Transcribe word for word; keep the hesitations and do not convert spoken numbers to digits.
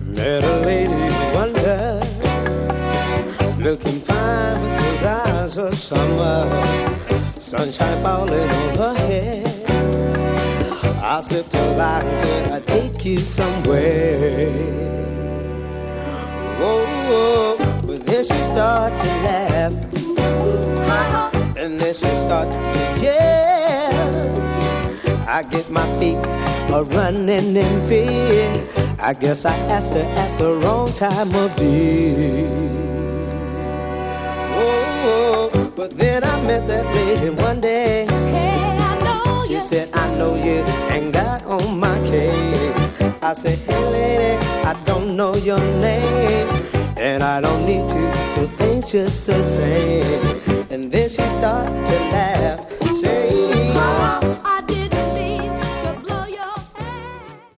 Met a lady wonder, looking fine with those eyes of summer, sunshine falling on her head. I slipped a line, could I take you somewhere? Whoa, whoa, but then she started to laugh, and then she started to yell. I get my feet a running in fear. I guess I asked her at the wrong time of year. Oh, but then I met that lady one day. Hey, I know She you. said, I know you ain't got on my case. I said, hey lady, I don't know your name, and I don't need to, so thanks just the same. And then she started to laugh.